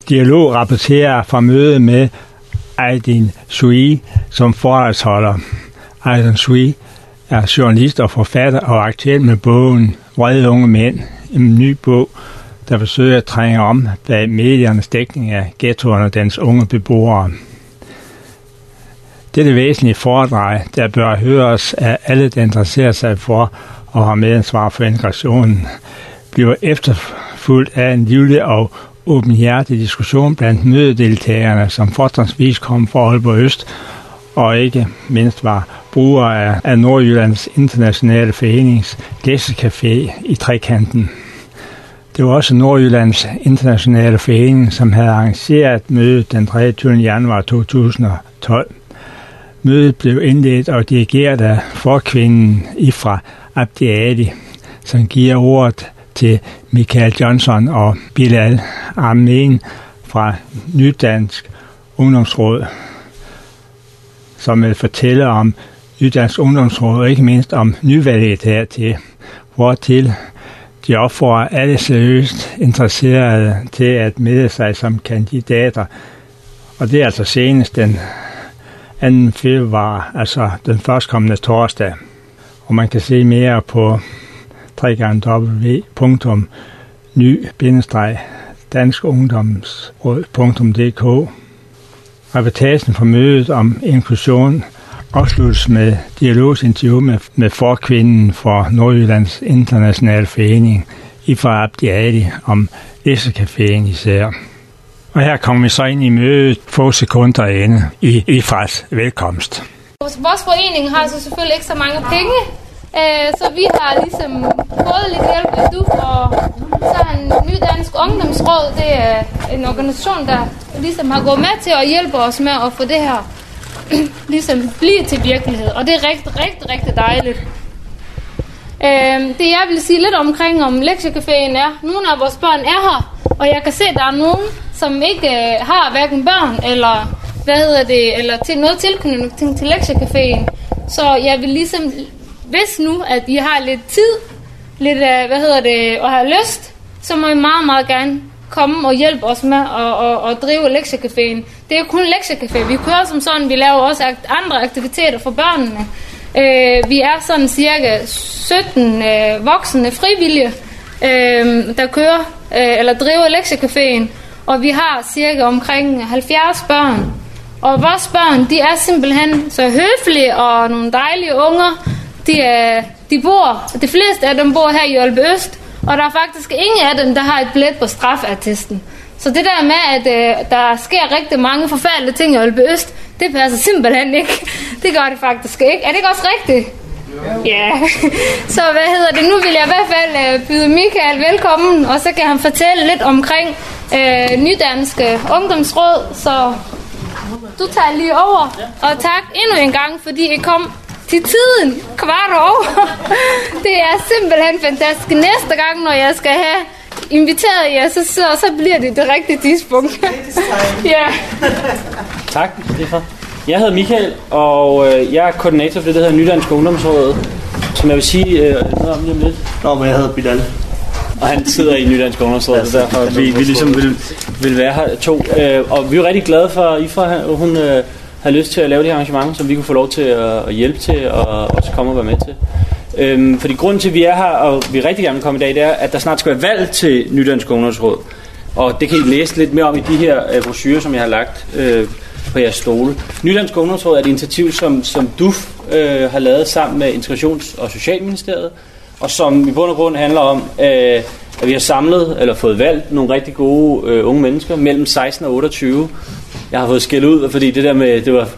Dialog rapporterer fra mødet med Aydin Soei som foredragsholder. Aydin Soei er journalist og forfatter og aktuel med bogen Vrede unge mænd, en ny bog, der forsøger at trænge om bag mediernes dækning af ghettoerne og dens unge beboere. Det er det væsentlige foredrag, der bør høres af alle, der interesserer sig for og har medansvar for integrationen, bliver efterfulgt af en livlig og åbenhjertig diskussion blandt mødedeltagerne, som fortrinsvis kom fra Aalborg Øst, og ikke mindst var brugere af Nordjyllands Internationale Forenings Læsecafé i Trekanten. Det var også Nordjyllands Internationale Forening, som havde arrangeret mødet den 23. januar 2012. Mødet blev indledt og dirigeret af forkvinden Ifra Abdiadi, som giver ordet til Michael Johnson og Bilal Amin fra Nydansk Ungdomsråd, som vil fortælle om Nydansk Ungdomsråd og ikke mindst om nyvalget hertil, hvortil de opfordrer alle seriøst interesserede til at melde sig som kandidater. Og det er altså senest den 2. februar, altså den førstkommende torsdag. Og man kan se mere på www.ny-danskungdomsråd.dk. Reportagen fra mødet om inklusion afsluttes med dialogsinterview med forkvinden for Nordjyllands Internationale Forening, Ifra Abdiadi, om Læsecaféen især. Og her kommer vi så ind i mødet få sekunder inde i Ifras velkomst. Vores forening har så selvfølgelig ikke så mange penge, så vi har ligesom fået lidt hjælp af DUF, og så er en Nydansk Ungdomsråd. Det er en organisation, der ligesom har gået med til at hjælpe os med at få det her ligesom blive til virkelighed, og det er rigtig dejligt. Det jeg vil sige lidt omkring om Lektiecaféen er, nogle af vores børn er her, og jeg kan se, at der er nogen, som ikke har hverken børn eller eller til noget tilknytning til Lektiecaféen. Så jeg vil ligesom, hvis nu at I har lidt tid, lidt og har lyst, så må I meget gerne komme og hjælpe os med at drive Lektiecaféen. Det er jo kun Lektiecafé. Vi kører som sådan, vi laver også andre aktiviteter for børnene. Vi er sådan cirka 17 voksne frivillige, der kører eller driver Lektiecaféen, og vi har cirka omkring 70 børn. Og vores børn, de er simpelthen så høflige og nogle dejlige unger. De fleste af dem bor her i Aalborg Øst, og der er faktisk ingen af dem, der har et billet på strafattesten. Så det der med, at der sker rigtig mange forfærdelige ting i Aalborg Øst, det passer simpelthen ikke. Det gør det faktisk ikke. Er det ikke også rigtigt? Ja. Så nu vil jeg i hvert fald byde Michael velkommen, og så kan han fortælle lidt omkring Nydanske Ungdomsråd. Så du tager lige over, og tak endnu en gang, fordi I kom til tiden, 15:15. Det er simpelthen fantastisk. Næste gang, når jeg skal have inviteret jer, så bliver det det rigtige tidspunkt. Ja. Tak, Stefan. Jeg hedder Michael, og jeg er koordinator for det, der hedder Nydansk Ungdomsråd, som jeg vil sige noget om lige om lidt. Men jeg hedder Bilal. Og han sidder i Nydansk Ungdomsråd, så derfor vi ligesom vil være her to. Og vi er rigtig glade for, at Ifra, hun har lyst til at lave det her arrangement, som vi kunne få lov til at hjælpe til, og også komme og være med til. Fordi grunden til, at vi er her, og vi rigtig gerne vil komme i dag, det er, at der snart skal være valg til Nydansk Ungdomsråd. Og det kan I læse lidt mere om i de her brochurer, som jeg har lagt på jeres stole. Nydansk Ungdomsråd er et initiativ, som DUF har lavet sammen med Integrations- og Socialministeriet, og som i bund og grund handler om, at vi har samlet, eller fået valgt, nogle rigtig gode unge mennesker mellem 16 og 28. Jeg har fået skæld ud, fordi det var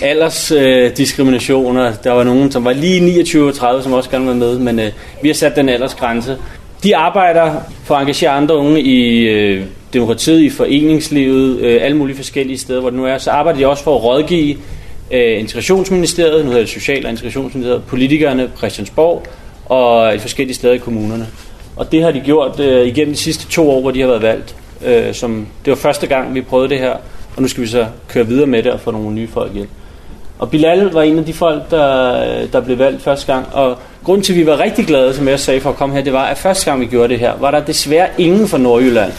aldersdiskrimination, og der var nogen, som var lige 29 og 30, som også gerne var med, men vi har sat den aldersgrænse. De arbejder for at engagere andre unge i demokratiet, i foreningslivet, alle mulige forskellige steder, hvor det nu er. Så arbejder de også for at rådgive Integrationsministeriet, nu hedder det Social- og Integrationsministeriet, politikerne på Christiansborg og forskellige steder i kommunerne. Og det har de gjort igennem de sidste 2 år, hvor de har været valgt. Det var første gang, vi prøvede det her, og nu skal vi så køre videre med det og få nogle nye folk ind. Og Bilal var en af de folk, der blev valgt første gang, og grunden til, at vi var rigtig glade, som jeg sagde, for at komme her, det var, at første gang vi gjorde det her, var der desværre ingen fra Nordjylland.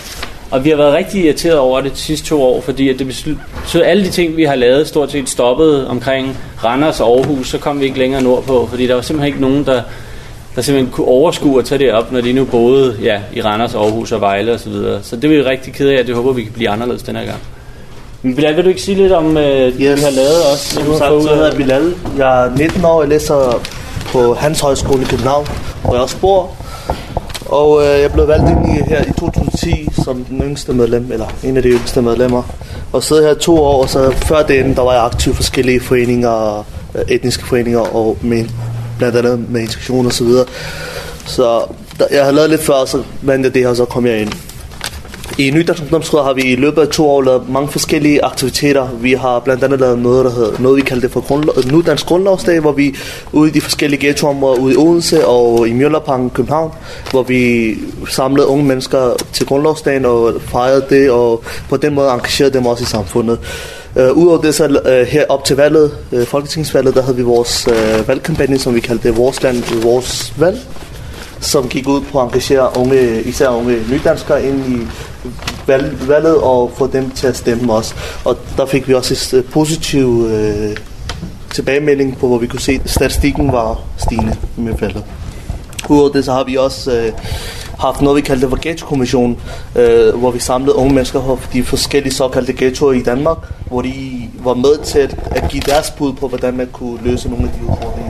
Og vi har været rigtig irriteret over det de sidste 2 år, fordi at det betød alle de ting, vi har lavet, stort set stoppet omkring Randers og Aarhus, så kom vi ikke længere nordpå, fordi der var simpelthen ikke nogen, der simpelthen kunne overskue at tage det op, når de nu boede i Randers, Aarhus og Vejle og så videre. Så det er vi rigtig kede af, og det håber vi kan blive anderledes denne gang. Men Bilal, vil du ikke sige lidt om, vi har lavet også? Som sagt, så hedder jeg Bilal. Jeg er 19 år, jeg læser på Hans Højskole i København, hvor jeg også bor. Og jeg blev valgt ind her i 2010 som den yngste medlem, eller en af de yngste medlemmer. Og sidder her 2 år, og så før det der var jeg aktiv i forskellige foreninger, etniske foreninger, og blandt andet med integration og så videre. Så jeg har lavet lidt før, så vandt jeg det her, og så kom jeg ind. I Nydansk Ungdomsråd har vi i løbet af 2 år lavet mange forskellige aktiviteter. Vi har blandt andet lavet noget vi kaldte for Nudansk Grundlovsdag, hvor vi ude i de forskellige ghettoområder, ude i Odense og i Mjølnerparken i København, hvor vi samlede unge mennesker til Grundlovsdagen og fejrede det, og på den måde engagerede dem også i samfundet. Udover det så her op til valget, folketingsvalget, der havde vi vores valgkampagne, som vi kaldte Vores Land, Vores Valg, som gik ud på at engagere især unge nydanskere ind i valget og få dem til at stemme også. Og der fik vi også et positiv tilbagemelding på, hvor vi kunne se, at statistikken var stigende med valget. Udover det så har vi også haft noget, vi kaldte for ghetto-kommission, hvor vi samlede unge mennesker fra de forskellige såkaldte ghettoer i Danmark, hvor de var med til at give deres bud på, hvordan man kunne løse nogle af de udfordringer.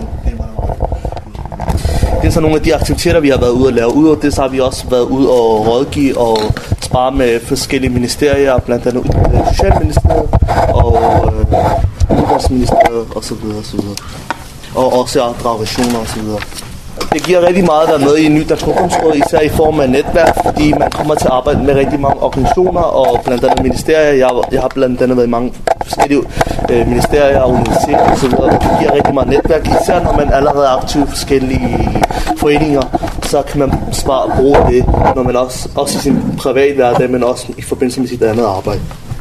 Det er så nogle af de aktiviteter, vi har været ude at lave. Udover det, så har vi også været ude og rådgive og spare med forskellige ministerier, blandt andet Socialministeriet og Uddannelsesministeriet osv. Og også andre regioner osv. Det giver rigtig meget at være med i Nydansk Ungdomsråd, især i form af netværk, fordi man kommer til at arbejde med rigtig mange organisationer og blandt andet ministerier. Jeg har blandt andet været i mange forskellige ministerier og universiteter osv. Det giver rigtig meget netværk, især når man allerede er aktiv i forskellige foreninger, så kan man bare bruge det, når man også i sin private hverdag, men også i forbindelse med sit andet arbejde.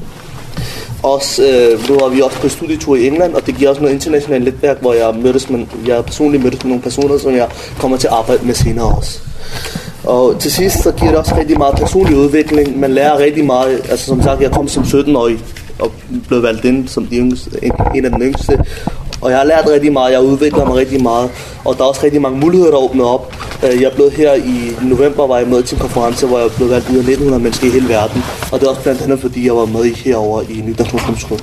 Nu var vi også på studietur i England, og det giver også noget internationalt netværk, hvor jeg personligt mødtes med nogle personer, som jeg kommer til at arbejde med senere også. Og til sidst så giver det også rigtig meget personlig udvikling. Man lærer rigtig meget. Altså som sagt, jeg kom som 17-årig og blev valgt ind som en af den yngste. Og jeg har lært rigtig meget, jeg udvikler mig rigtig meget, og der er også rigtig mange muligheder, der åbner op. Jeg blev her i november, var jeg med til en konference, hvor jeg blev valgt ud af 1900 mennesker i hele verden. Og det er også blandt andet, fordi jeg var med herover i Nydansk Ungdomsråd.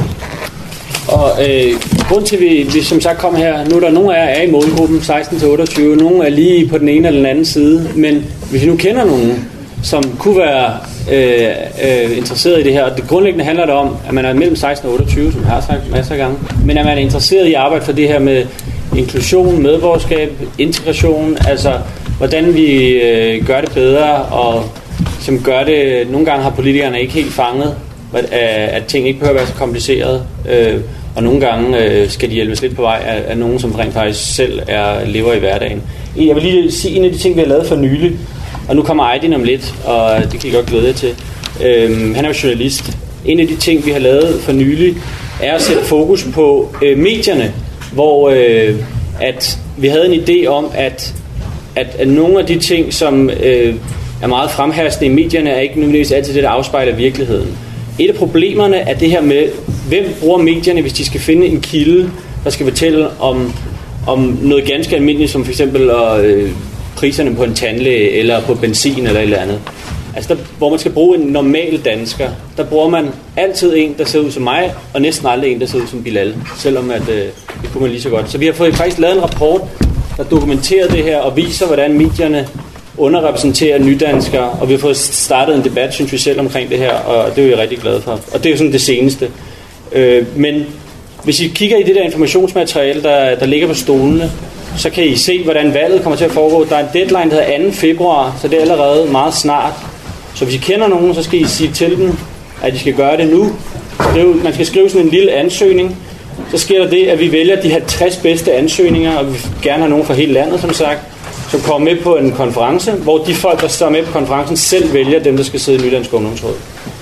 Og grund til, at vi som sagt kom her, nu er der nogle af jer er i målgruppen 16-28, nogle er lige på den ene eller den anden side, men hvis I nu kender nogen, som kunne være interesseret i det her, og det grundlæggende handler det om, at man er mellem 16 og 28, som jeg har sagt masser af gange, men at man er interesseret i at arbejde for det her med inklusion, medborgerskab, integration, altså hvordan vi gør det bedre, og som gør det, nogle gange har politikerne ikke helt fanget, at ting ikke behøver at være så kompliceret, og nogle gange skal de hjælpes lidt på vej af nogen, som rent faktisk selv lever i hverdagen. Jeg vil lige sige en af de ting, vi har lavet for nylig, og nu kommer Aydin om lidt, og det kan I godt glæde jer til. Han er jo journalist. En af de ting, vi har lavet for nylig, er at sætte fokus på medierne, hvor at vi havde en idé om, at nogle af de ting, som er meget fremherskende i medierne, er ikke nødvendigvis altid det, der afspejler virkeligheden. Et af problemerne er det her med, hvem bruger medierne, hvis de skal finde en kilde, der skal fortælle om noget ganske almindeligt, som for eksempel priserne på en tandlæge, eller på benzin, eller et eller andet. Altså, hvor man skal bruge en normal dansker, der bruger man altid en, der ser ud som mig, og næsten aldrig en, der ser ud som Bilal, selvom at, det kunne man lige så godt. Så vi har faktisk lavet en rapport, der dokumenterer det her, og viser, hvordan medierne underrepræsenterer nydanskere, og vi har fået startet en debat, synes vi selv, omkring det her, og det er vi rigtig glade for. Og det er jo sådan det seneste. Men hvis I kigger i det der informationsmateriale, der ligger på stolene, så kan I se, hvordan valget kommer til at foregå. Der er en deadline, der hedder 2. februar, så det er allerede meget snart. Så hvis I kender nogen, så skal I sige til dem, at de skal gøre det nu. Man skal skrive sådan en lille ansøgning. Så sker der det, at vi vælger de 50 bedste ansøgninger, og vi vil gerne have nogen fra hele landet, som sagt, som kommer med på en konference, hvor de folk, der står med på konferencen, selv vælger dem, der skal sidde i Nydansk Ungdomsråd.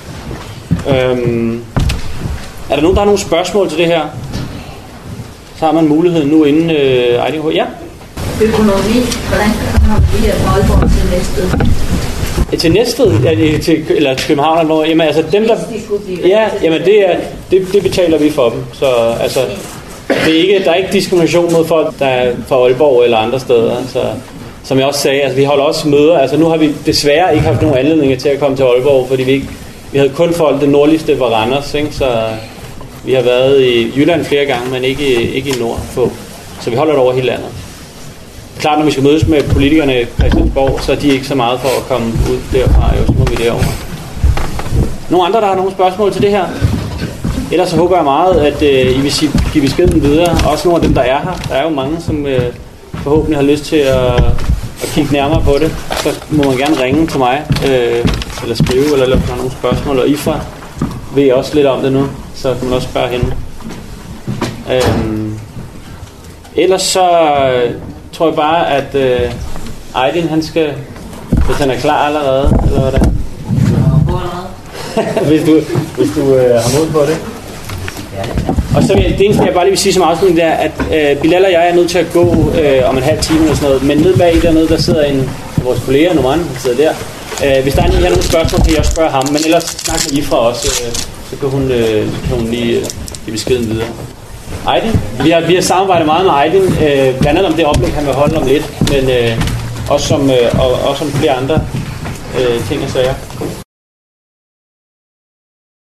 Er der nogen, der har nogle spørgsmål til det her? Så har man muligheden nu inden Aydin. Ja? Økonomi, hvordan kommer vi at Aalborg til næste? Til Næstved, eller til København eller noget. Jamen altså dem der, ja, jamen det betaler vi for dem. Så altså det er ikke, der er ikke diskrimination mod folk der er fra Aalborg eller andre steder. Så som jeg også sagde, altså vi holder også møder. Altså nu har vi desværre ikke haft nogen anledning til at komme til Aalborg, fordi vi havde kun folk, det nordligste var Randers, ikke? Så vi har været i Jylland flere gange, men ikke i nord på. Så vi holder det over hele landet. Klart, når vi skal mødes med politikerne i Christiansborg, så er de ikke så meget for at komme ud derfra, jo, så må vi derover. Nogle andre, der har nogle spørgsmål til det her? Ellers så håber jeg meget, at I vil give beskeden videre. Også nogle af dem, der er her. Der er jo mange, som forhåbentlig har lyst til at kigge nærmere på det. Så må man gerne ringe til mig, eller skrive, eller lave nogle spørgsmål. Og Ifra ved også lidt om det nu, så kan man også spørge hende. Ellers så tror jeg bare, at Aydin, han skal, hvis han er klar allerede, eller hvad det er. hvis du har mod på det. Og så det eneste, jeg bare lige vil sige som afslutning, det er, at Bilal og jeg er nødt til at gå om en halv time eller sådan noget, men ned bag dernede, der sidder en af vores kolleger, Numan, han sidder der. Hvis der er nogle spørgsmål, kan jeg også spørge ham, men ellers snakker I fra også, så kan hun lige give beskeden videre. Aydin, vi har samarbejdet meget med Aydin, blandt andet om det oplæg, han vil holde om lidt, men også om flere andre ting og sager.